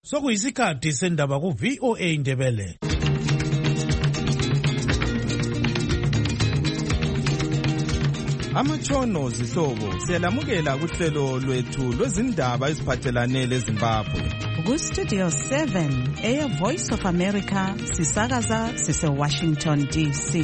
Sokuyisikhathi sendaba ku VOA Indebele. Amatshono zihlobo siyalamukela kuhlelo lwethu lwezindaba eziphathelane leZimbabwe. Ku Studio 7 Air Voice of America sisakaza sise Washington DC.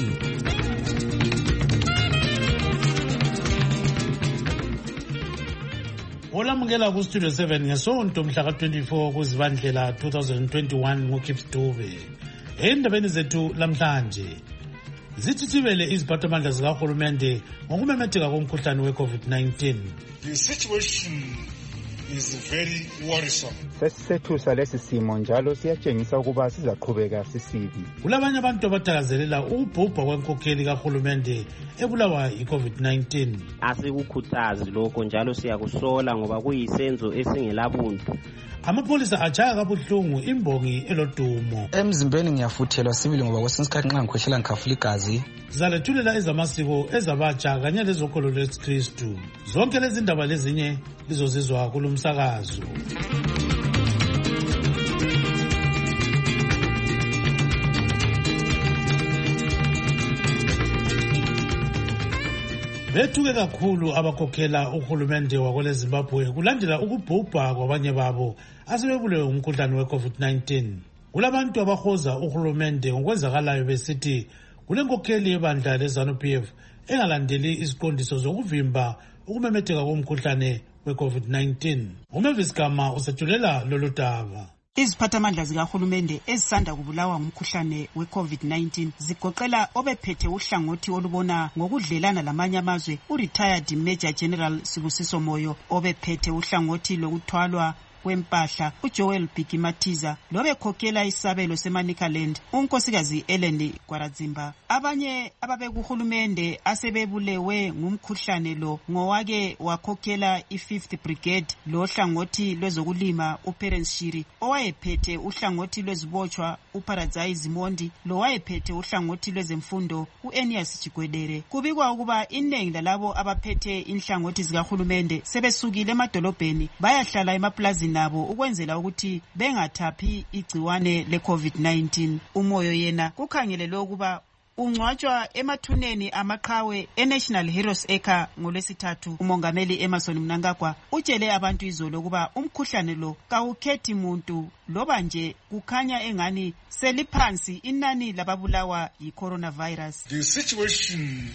Olamukela ku Studio 7 ngesonto mhla ka-24 kuZibandlela 2021 ngoKips Dube. Endabeni zethu lamhlanje zithithibele iziphathamandla zikahulumende ngokumemetheka komkhuhlane we-COVID-19. The situation is very worrisome. Sesisethusa lesi simo njalo siyatshengisa ukuba sizaqhubeka sisibi. Kulabanye abantu abathakazelela ukubhubha kwenkokheli kahulumende ebulawa yi-COVID-19. Asikukhuthazi lokho njalo siyakusola ngoba kuyisenzo esingelabuntu. Amapholisa ajaya kabuhlungu imbongi elodumo. Emzimbeni ngiyafuthelwa sibili ngoba kwesinye isikhathi nxa ngikhwehlela ngikhafula igazi. Zalethulela ezamasiko ezabatsha kanye lezokholo lweKristu. Zonke lezi ndaba lezinye lizozizwa kulumsakazo. Bethuke kakhulu abakhokhela uhulumende wakwele Zimbabwe kulandela ukubhubha kwabanye babo asebebulewe umkhuhlane we-COVID-19. Kulabantu abahoza uhulumende ngokwenzakalayo besithi kulenkokheli yebandla leZANU-PF engalandeli iziqondiso zokuvimba ukumemetheka komkhuhlane we-COVID-19. uMavis Gama usethulela lolu daba. Iziphathamandla zikahulumende ezisanda kubulawa ngumkhuhlane we-COVID-19 zigoqela obephethe uhlangothi olubona ngokudlelana lamanye amazwe u-retired Major General Sibusiso Moyo, obephethe uhlangothi lokuthwalwa kwempahla uJoel Bhikimatiza, lobekhokhela isabelo seManicaland unkosikazi Ellen Gwaradzimba. Abanye ababekuhulumende asebebulewe ngumkhuhlane lo ngowake wakhokhela i-5th Brigade lohlangothi lwezokulima uPerence Shiri, owayephethe uhlangothi lwezibotshwa uParadise Zimondi, lowayephethe uhlangothi lwezemfundo uEnias Chigwedere. Kubikwa ukuba inengi lalabo abaphethe inhlangothi zikahulumende sebesukile emadolobheni bayahlala emaplazini nabo ukwenzela ukuthi bengathaphi igciwane le-COVID-19. Umoyo yena kukhangelelwe ukuba ungcwatshwa emathuneni amaqhawe eNational Heroes Acre ngolwesithathu. Umongameli Emerson Mnangagwa utshele abantu izolo ukuba umkhuhlane lo kawukhethi muntu loba nje kukhanya engani seliphansi inani lababulawa yi-coronavirus. The situation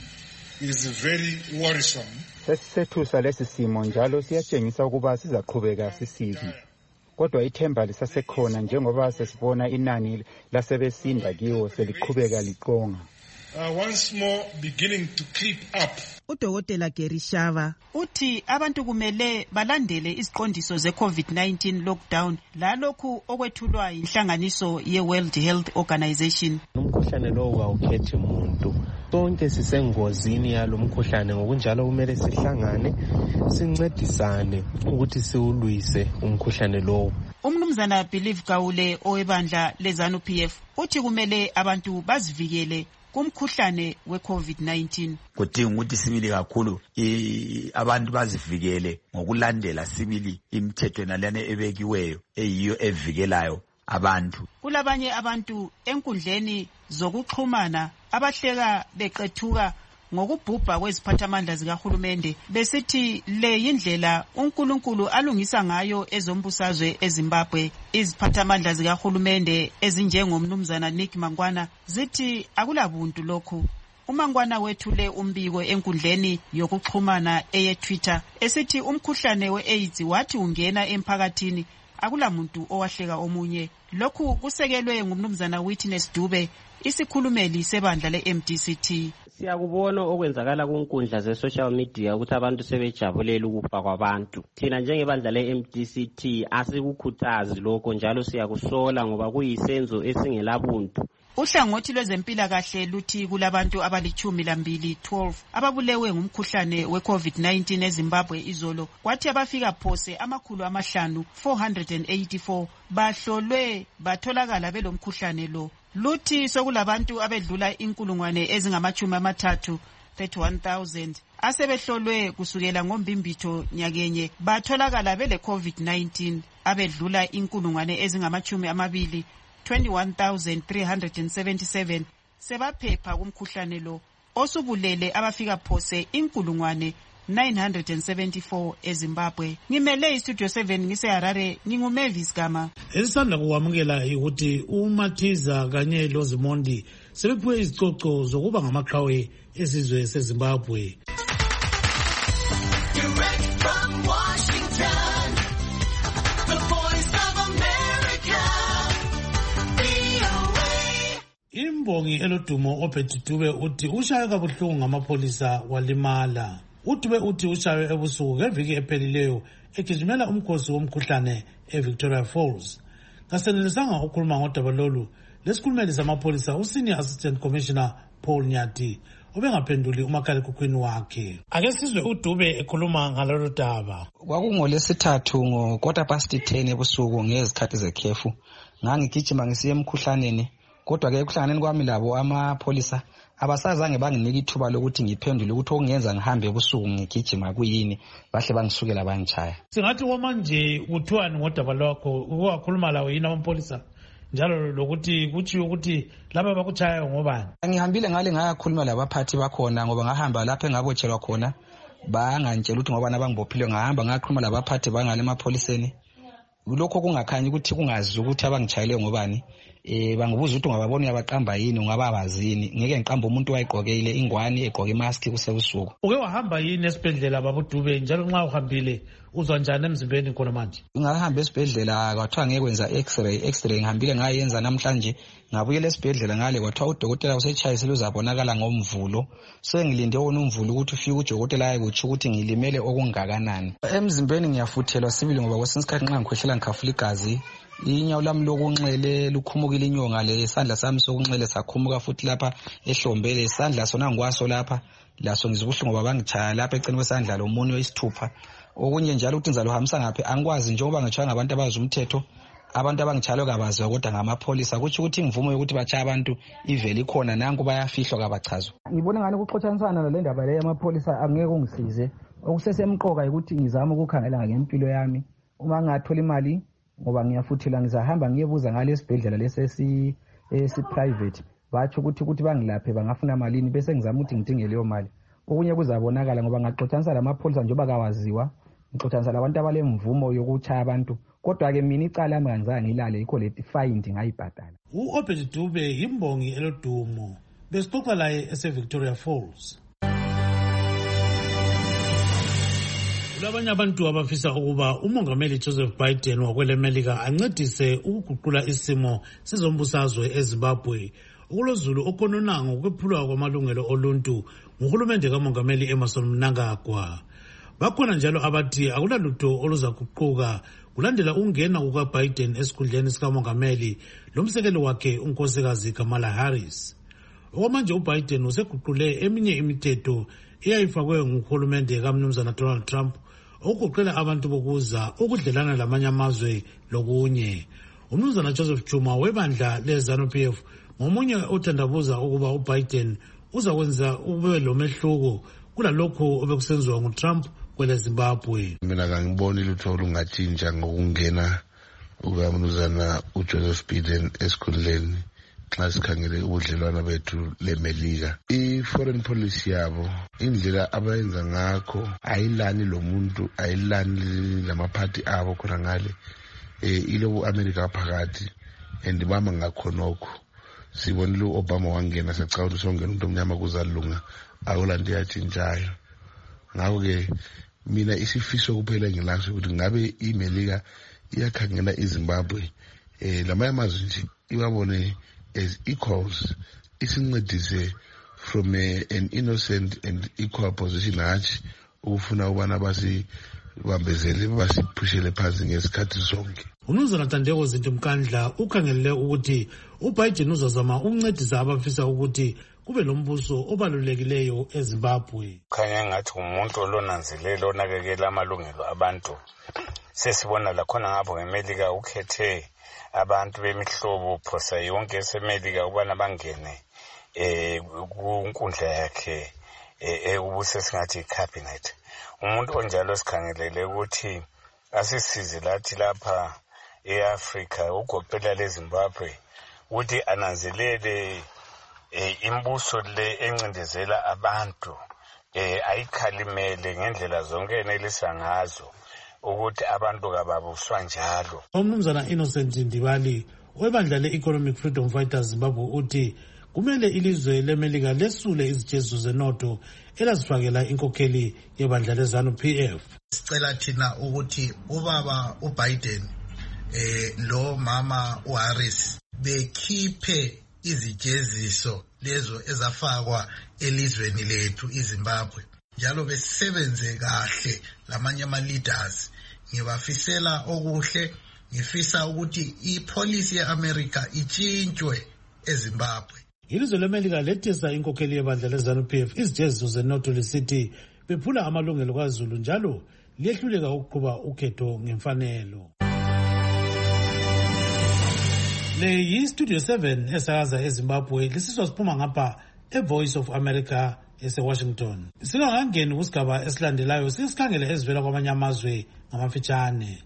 is very worrisome. Sesisethusa lesi simo njalo siyatshengisa ukuba sizaqhubeka sisibi. Kodwa ithemba lisasekhona njengoba sesibona inani lasebesinda kiwo seliqhubeka liqonga. Once more beginning to creep up. Udokotela Gary Shava uthi abantu kumele balandele iziqondiso ze-COVID-19 lockdown lalokhu okwethulwa yinhlanganiso ye-World Health Organization. Umkhuhlane lo awukhethi umuntu. Sonke sisengozini yalo mkhuhlane, ngokunjalo kumele sihlangane sincedisane ukuthi siwulwise umkhuhlane lo. Umnumzana Believe Kaule owebandla leZANU-PF uthi kumele abantu bazivikele kumkhuhlane we-COVID-19. Kudinga ukuthi sibili kakhulu abantu bazivikele ngokulandela sibili imithetho nalana ebekiweyo eyiyo evikelayo abantu. Kulabanye abantu enkundleni zokuxhumana abahleka beqethuka ngokubhubha kweziphathamandla zikahulumende besithi le yindlela uNkulunkulu alungisa ngayo ezombusazwe eZimbabwe. Iziphathamandla zikahulumende ezinjengomnumzana Nick Mangwana zithi akulabuntu lokhu. uMangwana wethule umbiko enkundleni yokuxhumana eye-Twitter esithi umkhuhlane we-AIDS wathi ungena emphakathini akulamuntu owahleka omunye. Lokhu kusekelwe ngumnumzana Witness Dube, isikhulumeli sebandla le-MDCT. Siyakubona okwenzakala kunkundla ze-social media ukuthi abantu sebejabulela ukufa kwabantu. Thina njengebandla le-MDCT asikukhuthazi lokho njalo siyakusola ngoba kuyisenzo esingelabuntu. Uhlangothi lwezempilakahle luthi kulabantu abali-12 ababulewe ngumkhuhlane we-COVID-19 eZimbabwe izolo, kwathi abafika phose 484 bahlolwe batholakala belomkhuhlane lo. Luthi sokulabantu abedlula inkulungwane ezingama-30 31,000 asebehlolwe kusukela ngombimbitho nyakenye batholakala bele COVID-19. abedlula inkulungwane ezingama-20 21,377 sebaphepha kumkhuhlane lo osubulele abafika phose inkulungwane 974 eZimbabwe. Ngimele istudio 7 ngiseHarare, nginguMavis Gama. Esisanda kuwamukela ukuthi uMathiza kanye loZimondi sebephiwe izicoco zokuba ngamaqhawe esizwe seZimbabwe. Imbongi elodumo oPetty Dube uthi ushaywe kabuhlungu ngamapolisa walimala. UDube uthi ushaywe ebusuku ngeviki ephelileyo egijimela umkhosi womkhuhlane eVictoria Falls. Kasenelisanga ukukhuluma ngodaba lolu lesikhulumeli samapolisa uSenior Assistant Commissioner Paul Nyati obengaphenduli umakhalekhukhwini wakhe. Ake sizwe uDube ekhuluma ngalolu daba. KwakungoLesithathu ngo10:15 ebusuku ngezikhathi zekhefu ngangigijima ngisiya emkhuhlaneni. Kodwa ke ekuhlanganeni kwami labo amapolisa abasazange banginike ithuba lokuthi ngiphendule ukuthi okungenza ngihambe ebusuku ngigijima kuyini, bahle bangisukela bangichaya. Singathi manje uthiwani ngodaba lwakho ukukhuluma lawo yini amapolisa njalo lokuthi kuthi ukuthi laba bakuchayayo ngobani? Ngihambile ngale ngayakhuluma labaphathi bakhona ngoba ngahamba lapha engabotshelwa khona bangantshela ukuthi ngoba nabangibophile ngahamba ngakhuluma labaphathi bangale emapoliseni. Lokho kungakhanyi ukuthi kungazi ukuthi abangichayile ngobani. Bangibuza ukuthi ungababona abaqamba yini ungababazini. Ngeke ngiqamba umuntu wayigqokile ingwani egqoke imask kusebusuku. Uke wahamba yini esibhedlela babuDube njalo nxa uhambile uzwa njani emzimbeni khona manje? Ngahamba esibhedlela kwathiwa ngeke kwenza x-ray ngihambile ngayenza namhlanje ngabuyela esibhedlela ngale kwathiwa udokotela usechayisile uzabonakala ngomvulo. Sengilinde wona umvulo ukuthi ufike udokotela ayekuthi ukuthi ngilimele okungakanani. Emzimbeni ngiyafuthelwa sibili ngoba kwesinye isikhathi nxa ngikhwehlela ngikhafula igazi. Inyawo lami lokunxele lukhumukile inyonga lesandla sami sokunxele sakhumuka futhi lapha ehlombele isandla sona ngikwaso lapha laso ngizibuhlungu ngoba bangichaya lapha eceleni kwesandla lomunye wesithupha. Okunye njalo ukuthi ngizaluhambisa ngaphi angikwazi njengoba ngitshaya ngabantu abazi umthetho, abantu abangichayalo kabaziwa kodwa ngamapolisa kuthi ukuthi ngivume ukuthi bachaya abantu iveli khona nanku bayafihlwa kabachazwa. Ngibona ngani ukuxotshanisana nale ndaba le yamapolisa angeke ungisize. Okusesemqoka ukuthi ngizama ukukhangela ngempilo yami uma ngathola imali ngoba ngiyafuthela ngizahamba ngiyebuza ngale sibhedlela lesesi private bathi ukuthi bangilaphe bangafuna malini bese ngizama ukuthi ngidinge leyo mali. Okunye kuzabonakala ngoba ngaxotshanisa lamapolisa njengoba kawaziwa ngixotshanisa labantu abalemvumo yokuchaya abantu. Kodwa ke mina icala lami ngizange ngilale yikho leti fine ngayibhadala. uPetty Dube yimbongi elodumo besixoxa laye eseVictoria Falls. Kulabanye abantu abafisa ukuba umongameli Joseph Biden wakwelemelika ancedise ukuguqula isimo sezombusazwe eZimbabwe ukulozulu okhonona ngokwephulwa kwamalungelo oluntu nguhulumende kamongameli Emmerson Mnangagwa. Bakhona njalo abathi akulalutho oluzaguquka kulandela ungena kukaBiden esikhundleni sikamongameli lomsekeli wakhe unkosikazi Kamala Harris. Okwamanje uBiden useguqule eminye imithetho eyayifakwe nguhulumende kaMnumzana Donald Trump okugoqela abantu bokuza ukudlelana lamanye amazwe lokunye. UMnumzana Joseph Chuma webandla leZANU-PF ngomunye othandabuza ukuba uBiden uzakwenza ube lomehluko kulalokho obekusenziwa nguTrump kwele Zimbabwe. Mina kangiboni lutho olungatshintsha ngokungena ukaMnumzana uJoseph Biden esikhundleni xa sikhangele ubudlelwano bethu leMelika. I-foreign policy yabo indlela abayenza ngakho ayilani lo muntu ayilani lamaphathi abo khona ngale ilobu America phakathi andibamba ngakhonokho. Sibonile uObama wangena sacawuthi songena umuntu omnyama kuzalunga akulanto yatshintshayo. Ngakho ke mina isifiso kuphela ngilaso ukuthi ngabe iMelika iyakhangela iZimbabwe lamanye amazwe nje iwabone as equals, isincedise from an innocent and equal position hatshi ukufuna ubana basibambezele basiphushele phansi ngesikhathi sonke. UMnumzana Thandeko Zinti Mkandla ukhangelele ukuthi uBiden uzazama ukuncedisa abafisa ukuthi kube lombuso obalulekileyo eZimbabwe. Khanya ngathi umuntu olonanzelelo onakekela amalungelo abantu. Sesibona lakhona ngapho eMelika ukhethe abantu bemihlobo phosa yonke eseMelika ukubana bangene kunkundla yakhe ubuse singathi icabinet. Umuntu onjalo sikhangelele ukuthi asisize lathi lapha e-Afrika ugoqela leZimbabwe ukuthi ananzelele imbuso le encindezela abantu ayikhalimele ngendlela zonke enelisa ngazo ukuthi abantu kababuswa njalo. Umnumzana Innocent Ndibali webandla le-Economic Freedom Fighters Zimbabwe uthi kumele ilizwe leMelika lesule izijeziso zenotho elazifakela inkokheli yebandla leZANU-PF. Sicela thina ukuthi ubaba uBiden lo mama uHarris bekhiphe izijeziso lezo ezafakwa elizweni lethu iZimbabwe, njalo besebenze kahle lamanye ama-leaders. Ngibafisela okuhle, ngifisa ukuthi ipolicy ye-America itshintshwe eZimbabwe. Ilizwe leMelika lethesa inkokheli yebandla leZANU-PF izijeziso zenotho lisithi bephula amalungelo kwaZulu njalo liyehluleka ukuqhuba ukhetho ngemfanelo. Le yi-Studio 7 esakaza eZimbabwe lisiswa siphuma ngapha eVoice of America ese-Washington. Singakangeni kusigaba esilandelayo sisikhangele ezivela kwamanye amazwe ngamafitshane.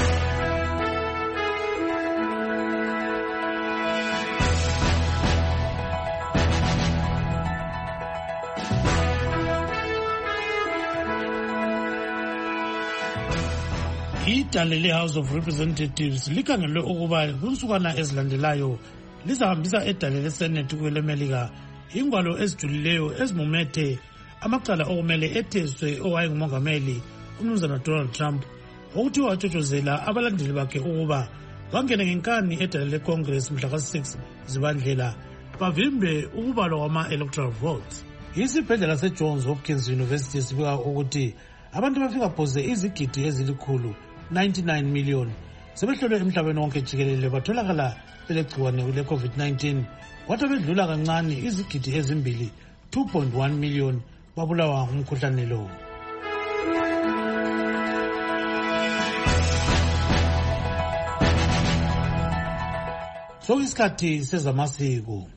Idale le-House of Representatives likhangelwe ukuba kunsukwana ezilandelayo lizahambisa edale leSenate kweleMelika ingwalo ezijulileyo ezimumethe amacala okumele etheswe owayengumongameli umnumzana Donald Trump ukuthi watshotshozela abalandeli bakhe ukuba bangene ngenkani edale leCongress mhla ka-6 Zibandlela bavimbe ukubalwa kwama-electoral votes. Isibhedlela seJohns Hopkins University sibika ukuthi abantu bafika phose izigidi ezilikhulu 99 million sebehlolwe emhlabeni wonke jikelele batholakala belegciwane le-COVID-19 kwathi bedlula kancane izigidi ezimbili 2.1 million babulawa ngumkhuhlane lo. Sokuyisikhathi sezamasiko.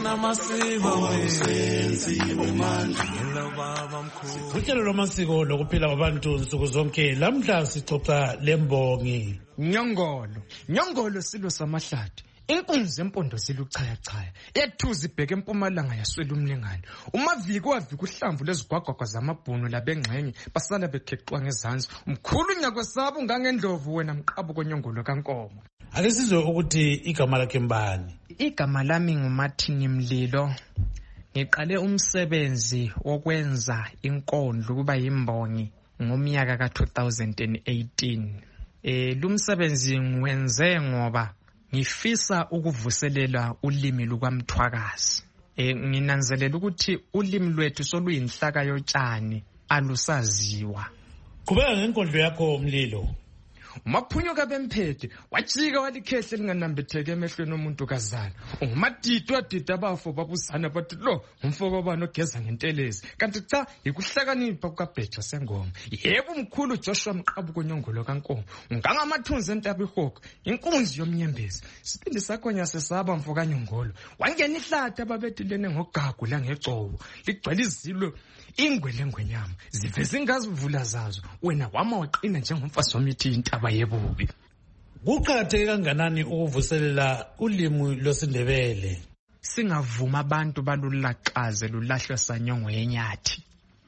Uhlelo lwamasiko lokuphila kwabantu nsuku zonke lamhla sixoxa lembongi. Nyongolo silo samahlathi. Inkunzi empondo ziluchayachaya. Ethuzi ibheke empumalanga yaswela umlingane. Umaviki wavika uhlamvu lezigwagwagwa zamabhunu labengxenye basala bekheqwa ngezansi. Umkhulu nyakwesaba ungangendlovu wena mqabu konyongolo kankomo. Ake sizwe ukuthi igama lakhe mbani. Igama lami nguMartin Mlilo. Ngiqale umsebenzi wokwenza inkondlo kuba yimbongi ngomnyaka ka-2018. Lumsebenzi ngwenze ngoba ngifisa ukuvuselela ulimi lukaMthwakazi. Nginanzelela ukuthi ulimi lwethu soluyinhlaka yotshani alusaziwa. Qhubeka ngenkondlo yakho Mlilo. Umaphunyuka bemphethe wajika walikhehle linganambitheke emehlweni omuntu kazana. Ungumadidi wadida abafo babuzana bathi lo umfoko bani ogeza ngentelezi. Kanti cha ikuhlakanipha kukaBheja Sengoma. Yebo umkhulu Joshua Mqabu konyongolo kankomo. Ungangamathunzi entabihoko inkunzi yomnyembezi. Sibindi sakho nyasesaba mfo kanyongolo. Wangena ihlathi ababethilene ngogagu la ngecobo. Ligcwele izilo ingwele ngwenyama. Ziveze ingazivula zazo. Wena wama waqina njengomfazi wamithi intaba yebubi. Kuqakatheke kanganani ukuvuselela ulimi lwesiNdebele? Singavuma abantu balulaqaze lulahlwa sanyongo yenyathi.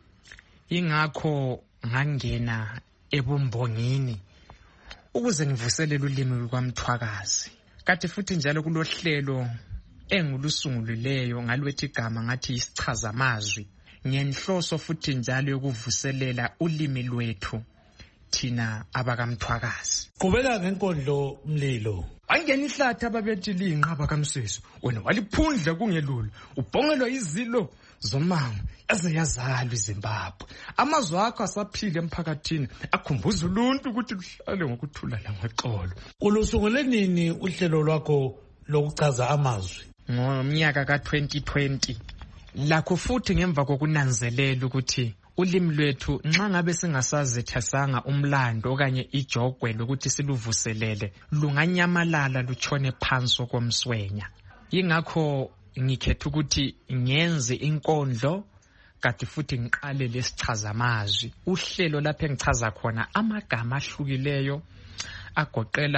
Ingakho ngangena ebumbongini ukuze ngivuselele ulimi lukaMthwakazi. Kanti futhi njalo kulohlelo engulusungulileyo ngalwethi igama ngathi isichaza amazwi. Ngenhloso futhi njalo yokuvuselela ulimi lwethu thina abakaMthwakazi. Qhubeka ngenkondlo Mlilo. Wangena ihlathi ababethi linqaba kaMsisi. Wena waliphundla kungelula. Ubhongelwa izilo zomango yaze yazalwa iZimbabwe. Amazwi akho asaphile emphakathini akhumbuza uluntu ukuthi luhlale ngokuthula langoxolo. Ulusungule nini uhlelo lwakho lokuchaza amazwi? Ngomnyaka ka-2020. Lakho futhi ngemva kokunanzelela ukuthi ulimi lwethu nxa ngabe singasazethasanga umlando okanye ijogwe lokuthi siluvuselele lunganyamalala luchone phansi komswenya. Yingakho ngikhetha ukuthi ngenze inkondlo kanti futhi ngiqale lesichaza amazwi. Uhlelo lapho engichaza khona amagama ahlukileyo agoqela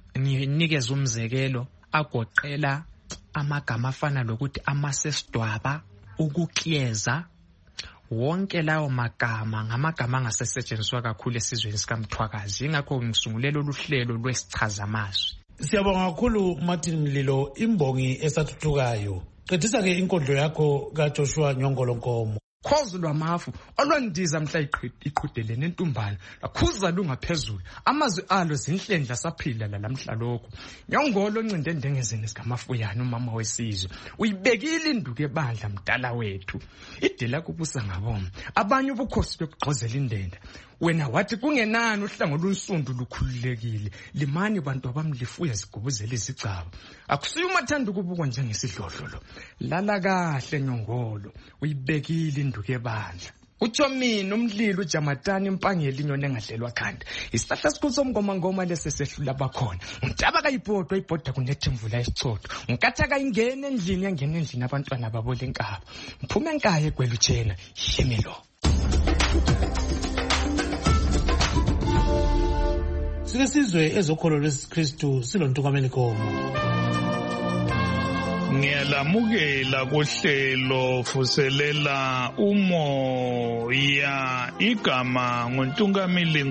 Nginikeza umzekelo agoqela amagama afana lokuthi amasesdwaba, ukukleza. Wonke lawo magama ngamagama angasetshenziswa kakhulu esizweni sikaMthwakazi. Ingakho ngisungulele oluhlelo lwesichazamazwi. Siyabonga kakhulu Martin Mlilo, imbongi esathuthukayo. Qedisa ke inkondlo yakho kaJoshua Nyongolo Nkomo. Khozi lwamafu olwandiza mhla iqhudelene entumbana lakhuza lungaphezulu amazwi alo zinhlendla saphila lalamhla lokho. Nyongolo ncinde ndengezeni sikamafuyana umama wesizwe uyibekile induku ebandla mdala wethu idela kubusa ngaboma abanye ubukhosi bekuxozela indenda. Wena wathi kungenani uhlango lunsundu lukhululekile limani bantu abamlifuya zigubuzela izigcaba. Akusiyo umathanda ukubukwa njengesidlodlolo. Lala kahle Nyongolo uyibekile induku ebandla. Utsho mina umlilo uJamatani impangeli inyoni engadlelwa khanda. Isihlahla sikhulu somngoma lesesehlula bakhona. Ngitaba kayibhodwa ibhodwa kunethe imvula esichotho. Ngikatha kayingena endlini yangena endlini abantwana babo lenkaba. Ngiphume enkaye egwela utshena yemelo. Sike sizwe ezokholo lwesikristu silontukameni Nkomo. Ngiyalamukela kuhlelo vuselela umoya igama nguNtungameli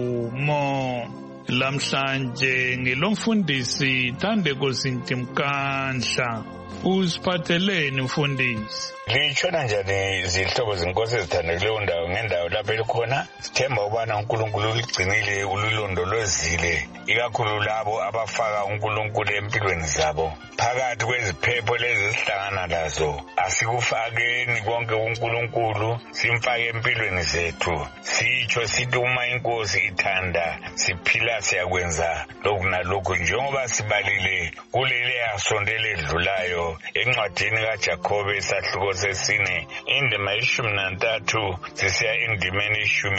Nkomo. Lamhlanje ngilomfundisi Thandeko Sintimkandla. Usiphatheleni mfundisi? Litshona njani zihlobo zinkosi ezithandeleyo ndawo ngendawo lapho elikhona? Sithemba ubana uNkulunkulu uligcinile ulilondolozile ikakhulu labo abafaka uNkulunkulu empilweni zabo. Phakathi kweziphepho lezi esihlangana lazo asikufakeni konke uNkulunkulu simfake empilweni zethu. Sitsho sithi uma inkosi ithanda siphila siyakwenza lokhu nalokhu njengoba sibalile kulele asondele edlulayo encwadini kaJakobe isahluko sesine indima 13 sisiya endimeni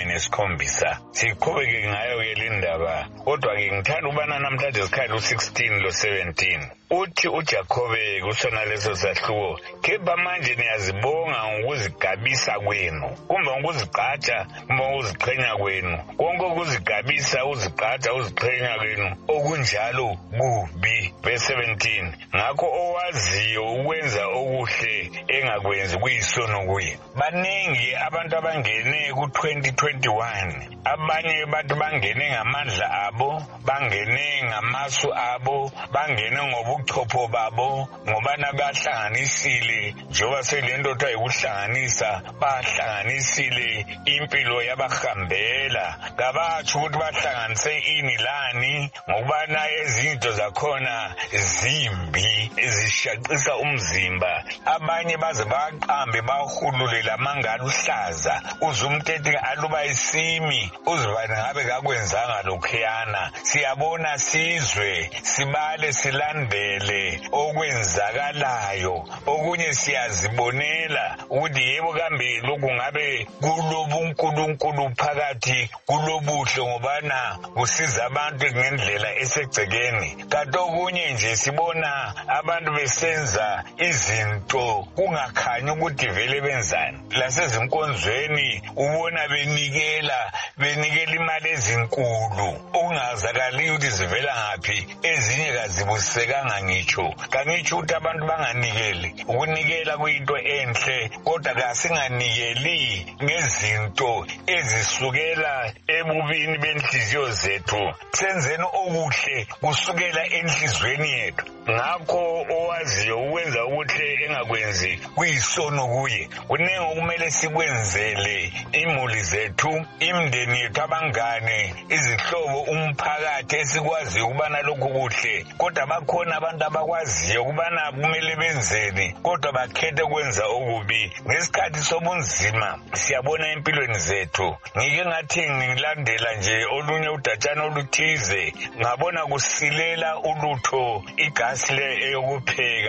17. Siqhubeke ngayo ke lendaba kodwa ke ngithanda ubana namhlanje sikhali u16 lo17. Uthi uJakobe kusona leso sahluko kepha manje niyazibonga ngokuzigabisa kwenu kumbe ngokuzigqaja kumbe ngokuziqhenya kwenu konke ukuzigabisa uzigqaja uziqhenya kwenu okunjalo kubi. Verse 17 ngakho owaziyo ukwenza okuhle engakwenzi kuyisono kuye. Baningi abantu abangene ku2021 abanye bathi bangene ngamandla abo bangene ngamasu abo bangene ngobuchopho babo ngobana bahlanganisile njengoba selento kuthiwa ukuhlanganisa bahlanganisile impilo yabahambela kabatsho ukuthi bahlanganise ini lani ngokubana ezinto zakhona zimbi ezishaqisa umzimba. Abanye baze baqambe bahulule lamanga aluhlaza uzumthethe aluba isimi uzibane ngabe kakwenzanga lokhuyana. Siyabona sizwe sibale silandele okwenzakalayo okunye siyazibonela ukuthi yebo kambe lokhu ngabe kulobuNkulunkulu phakathi kulobuhle ngobana kusiza abantu ngendlela esegcekeni. Kanti okunye nje sibona abantu besenza izinto kungakhanyi ukuthi vele benzani. Lasezinkonzweni ubona benikela imali ezinkulu ungazakali ukuthi zivela ngaphi ezinye kazibusekanga ngitsho. Kangitsho ukuthi abantu banganikeli ukunikela kuyinto enhle kodwa kasinganikeli ngezinto ezisukela ebubini benhliziyo zethu. Senzeni okuhle kusukela enhlizweni yethu. Ngakho owaziyo ukwenza okuhle engakwenzi kuyisono kuye. Kunenge okumele sikwenzele imuli zethu imndeni yethu abangane izihlobo umphakathi esikwazi ukubana lokhu kuhle kodwa bakhona abantu abakwaziyo ukubana kumele benzeni kodwa bakhethe kwenza okubi. Ngesikhathi sobunzima siyabona empilweni zethu. Ngike ngathi ngilandela nje olunye udatshana oluthize ngabona kusilela ulutho igasi le eyokupheka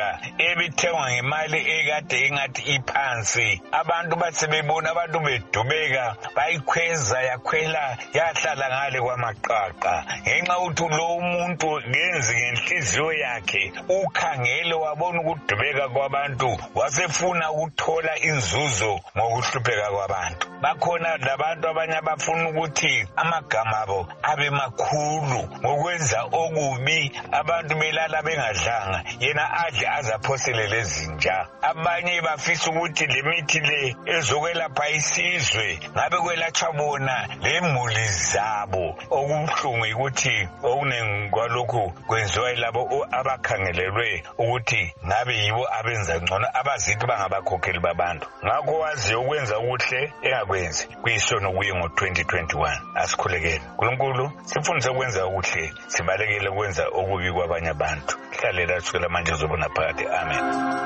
ukudubeka ebithengwa ngemali ekade ingathi iphansi. Abantu basebebona abantu bedubeka bayikhweza yakhwela yahlala ngale kwamaqaqa ngenxa ukuthi lo umuntu ngenzi ngenhliziyo yakhe ukhangele wabona ukudubeka kwabantu wasefuna ukuthola inzuzo ngokuhlupheka kwabantu. Bakhona labantu abanye abafuna ukuthi amagama abo abe makhulu ngokwenza okubi, abantu belala bengadlanga yena adle azaphosele lezinja. Abanye bafisa ukuthi le mithi le ezokwelapha isizwe ngabe kwelatshwa bona lemuli zabo. Okubuhlungu ukuthi okunengi kwalokhu kwenziwa yilabo abakhangelelwe ukuthi ngabe yibo abenza ngcono abazithi bangabakhokheli babantu. Ngakho waziyo ukwenza okuhle engakwenzi kuyisono kuye ngo-2021. Asikhulekele uNkulunkulu, sifundise ukwenza okuhle, sibalekele ukwenza okubi kwabanye abantu. Hlalela kusukela manje uzobona phakathi. Amen.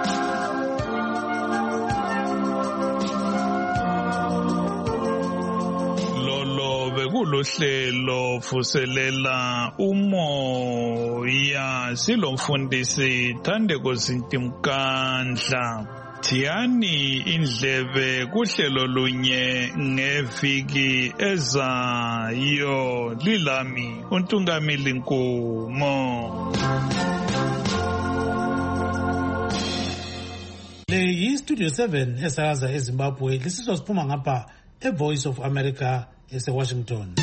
Bekulohlelo vuselela umoya silomfundisi Thandeko Sintimkandla. Thiyani indlebe kuhlelo lunye ngeviki ezayo. Lilami uNtungamili Nkomo. Le yi-Studio 7 esakaza eZimbabwe lisizwa siphuma ngapha eVoice of America eseWashington.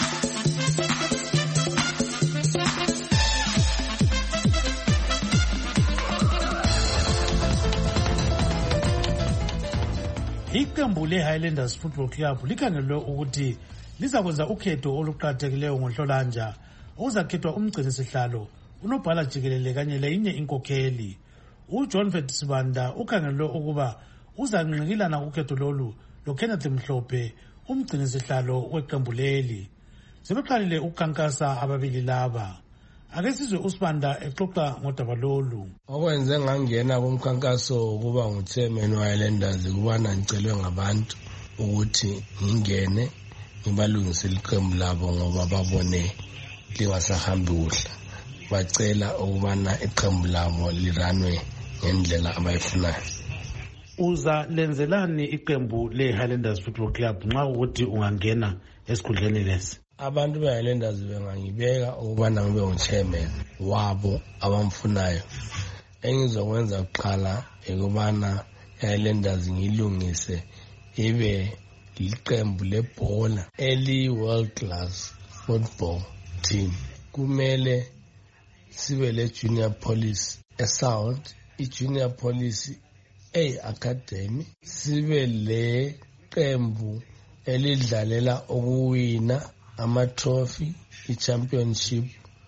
Iqembu le-Highlanders Football Club likhangelwe ukuthi lizakwenza ukhetho oluqakathekileyo ngoNhlolanja okuzakhethwa umgcinisihlalo, unobhala jikelele kanye lenye inkokheli. uJohn Sibanda ukhangelwe ukuba uzanqikilana kukhetho lolu loKenneth Mhlophe, umgcinisihlalo weqembu leli. Sebeqalile ukukhankasa ababili laba. Ake sizwe uSibanda exoxa ngodaba lolu. Okwenze ngangena kumkhankaso ukuba nguchairman wa-Highlanders kubana ngicelwe ngabantu ukuthi ngingene ngibalungisele iqembu labo ngoba babone lingasahambi kuhle. Bacela ukubana iqembu labo liranwe ngendlela abayifunayo. Uza lenzelani iqembu le-Highlanders Football Club nxa ukuthi ungangena esikhundleni lesi? Abantu be-Highlanders bengangibeka ukubana ngibe nguchairman wabo abamfunayo. Engizokwenza kuqala ekubana i-Highlanders ngilungise ibe liqembu lebhola eli-world class football team. Kumele sibe le junior police esound, i-junior police academy, sibe le qembu elidlalela ukuwina ama-trophy, i-championship,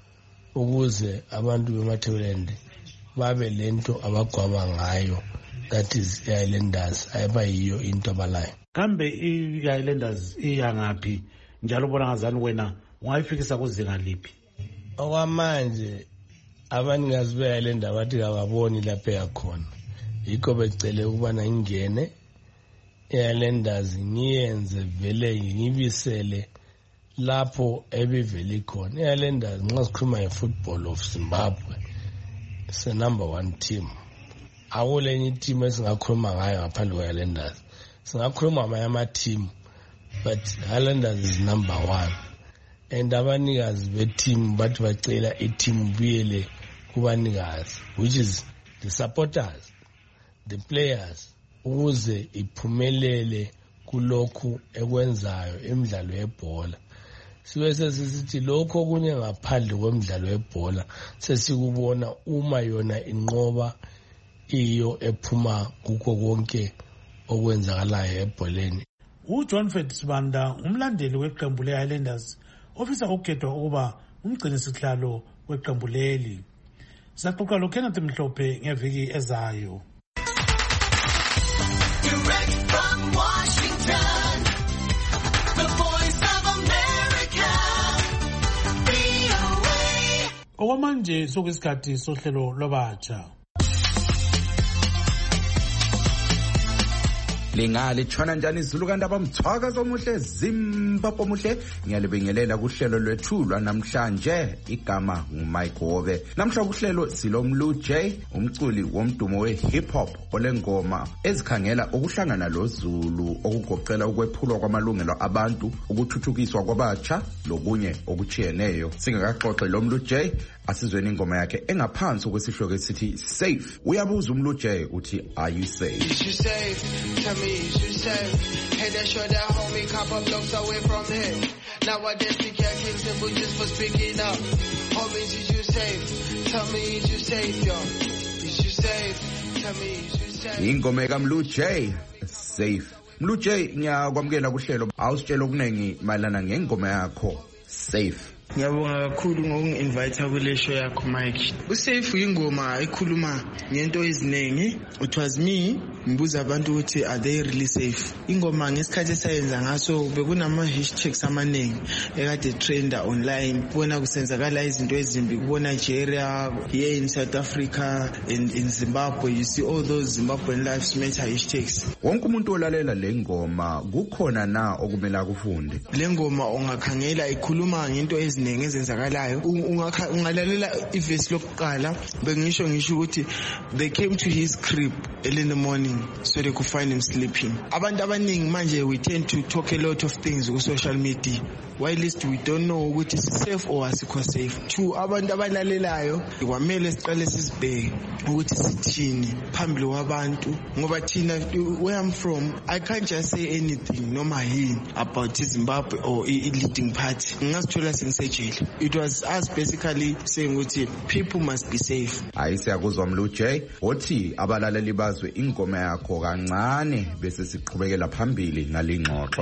ukuze abantu bemathebelende babe lento abagwaba ngayo, that is i-Highlanders ayaba yiyo into abalayo. Kambe i-Highlanders iyangaphi njalo bona ngazani wena ungayifikisa kuzinga liphi? Okwamanje abanikazi be-Highlanders bathi kababoni lapho yakhona, yikho becele ukubana ngingene i-Highlanders ngiyenze vele ngibisele lapho ebivele khona. I-Highlanders nxa sikhuluma nge-football of Zimbabwe se number 1 team. Akulenye team esingakhuluma ngayo ngaphandle kwe-Highlanders. Singakhuluma amanye ama-team, but Highlanders is number 1. And abanikazi be-team bathi bacela i-team buyele kubanikazi, which is the supporters, the players, ukuze iphumelele kulokhu ekwenzayo emidlalo yebhola. Sibe sesithi lokho kunye ngaphandle kwemidlalo yebhola sesikubona uma yona inqoba iyo ephuma kukho konke okwenzakalayo ebholeni. uJohn Sibanda umlandeli weqembu le-Highlanders ofisa ukukhethwa ukuba umgcinisihlalo weqembu leli. Saxoxa loKenneth Mhlophe ngeviki ezayo. Direct from Washington, the Voice of America, VOA. Okwamanje sokuyisikhathi sohlelo lwabatsha. lingale tshwana njani izulu kanti abamthwakazi omuhle Zimbabwe omuhle ngiyalibingelela kuhlelo lwethu lwanamhlanje igama nguMike Hobe namhla kuhlelo silomlu J umculi womdumo we-hip hop olengoma ezikhangela ukuhlangana loZulu okugoqela ukwephulwa kwamalungelo abantu ukuthuthukiswa kwabatsha lokunye okuchiyeneyo singakaxoxe lomlu J asizweni ingoma yakhe engaphansi kwesihloko esithi safe uyabuza umlu J uthi are you safe Is you safe tell me is you safe hey that sure that homie couple blocks away from here nowadays we can't kill simple just for speaking up homies is you safe tell me is you safe yo is you safe tell me is you safe ingoma kaMlu J safe Mlu J ngiyakwamukela kuhlelo awusitshela okuningi mayelana ngengoma yakho safe Ngiyabonga kakhulu ngokungi-invite kule show yakho Mike. Usafe ingoma ikhuluma ngento eziningi. It was me ngibuza abantu ukuthi are they really safe? Ingoma ngesikhathi esayenza ngaso bekunama hashtags amaningi ekade trenda online. Bona kusenzakala izinto ezimbi kubo Nigeria, here in South Africa and in Zimbabwe. You see all those Zimbabwean lives matter hashtags. Wonke umuntu olalela le ngoma kukhona na okumela kufunde. Le ngoma ungakhangela ikhuluma ngento eziningi ezenzakalayo ungalalela iverse lokuqala bengisho ukuthi they came to his crib early in the morning so they could find him sleeping. Abantu abaningi manje we tend to talk a lot of things ku social media while least we don't know ukuthi is safe or asikho safe. To abantu abalalelayo kwamele siqale sisibheke ukuthi sithini phambili kwabantu ngoba thina where I'm from I can't just say anything noma yini about Zimbabwe or a leading party ngasithola sengisejele. It was us basically saying ukuthi people must be safe. Ayisiyakuzwa Mlu J othi abalaleli bazwe ingoma yakho kancane bese siqhubekela phambili ngalingxoxo.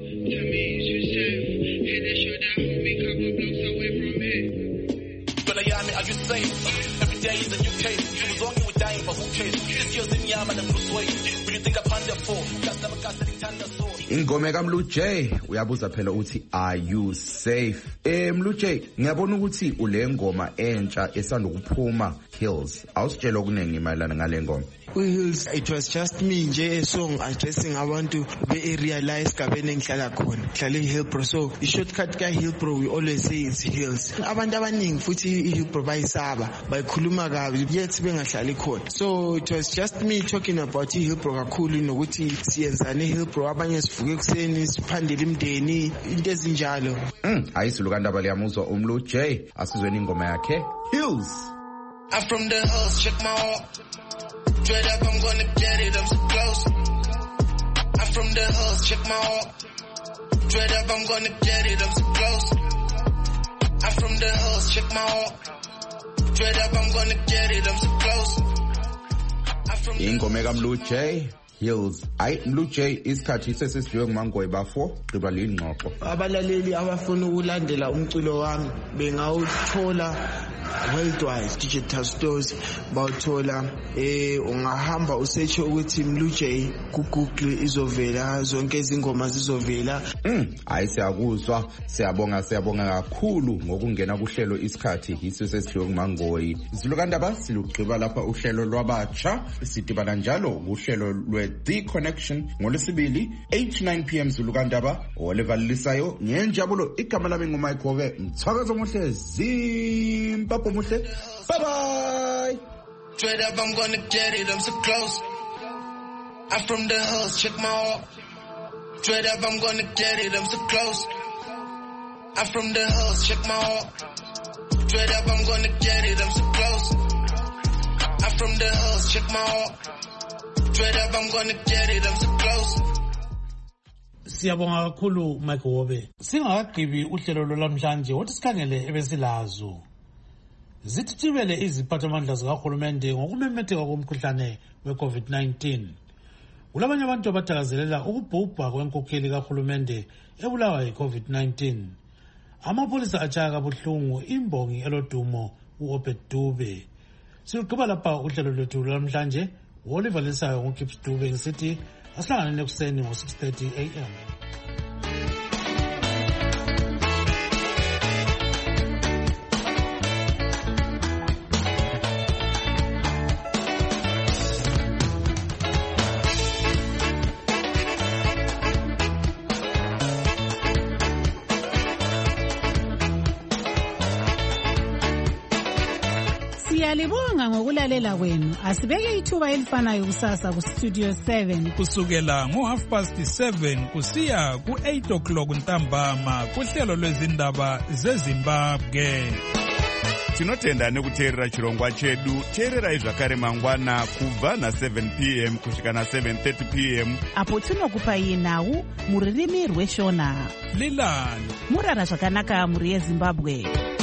Every day is a new case. It was on you were dying, but who cares? This year's in Yama and Bruce Wayne. What do you think I planned that for? That's never got the thunder sword. Ingoma kaMlu J uyabuza phela uthi are you safe? Mlu J ngiyabona ukuthi ule ngoma entsha esanda ukuphuma Hills. Awusitshela okuningi mayelana ngale ngoma. Hills it was just me nje a song addressing abantu be-area la esigabeni engihlala khona ngihlala eHillbrow so i-shortcut ka-Hillbrow we always say it's Hills. Abantu abaningi futhi i-Hillbrow bayisaba bayikhuluma kabi yet bengahlali khona so it was just me talking about i-Hillbrow kakhulu nokuthi siyenzane e-Hillbrow abanye sivuke ekuseni siphandele imndeni into ezinjalo. Ayisulu kandaba liyamuzwa umlu J asizweni ingoma yakhe Hills. I'm from the hills, check my heart. Straight up, I'm gonna get it, I'm so close. I'm from the hills, check my heart. Straight up, I'm gonna get it, I'm so close. I'm from the hills, check my heart. Straight up, I'm gonna get it, I'm so close. Ingoma kaMlu J Hills. Mlu J isikhathi sesisiwe nguMangoyi bafo qiba lingxoxo. Abalaleli abafuna ukulandela umculo wami bengawuthola worldwide digital stores bawuthola ungahamba usearch ukuthi Mlu J ku Google izovela zonke izingoma zizovela. Ayisiyakuzwa siyabonga kakhulu ngokungena kuhlelo isikhathi hiso sesisiwe nguMangoyi. Izilukandaba silugqiba lapha uhlelo lwabatsha sidibana njalo uhlelo lwe The Connection ngolesibili 8-9 PM Zulukandaba olevalisayo ngenjabulo igama lami nguMike Hobe mthakazo omuhle Zimbabwe omuhle bye bye. Straight up I'm gonna get it I'm so close. I'm from the hills check my heart. Straight up I'm gonna get it I'm so close. I'm from the hills check my heart. Straight up I'm gonna get it I'm so close. I'm from the hills check my heart. Straight up, I'm gonna get it, I'm so close. Siyabonga kakhulu Mike Hobe. Singakagqibi uhlelo lolwamhlanje wothi sikhangele ebesilazo. Zithithibele iziphathamandla zikahulumende ngokumemetheka komkhuhlane we-COVID-19. Kulabanye abantu abathakazelela ukubhubha kwenkokheli kahulumende ebulawa yi-COVID-19. Amapholisa atshaya kabuhlungu imbongi elodumo u-Obed Dube. Siluqhuba lapha uhlelo lwethu lwamhlanje. Oliver Lisayo ngokipsi Dube ngisithi asihlangane nekuseni ngo-6:30 AM. Siyalibonga ngokulalela kwenu. Asibeke ithuba elifanayo kusasa ku Studio 7 kusukela ngo7:30 kusiya ku8 ntambama kuhlelo lwezindaba zeZimbabwe. Tinotenda nekuteerera chirongwa chedu. Teererai zvakare mangwana kubva na7 p.m. kusvika na7:30 p.m. apo tinokupai nhau mururimi rweshona. Lilani murara zvakanaka muri yeZimbabwe.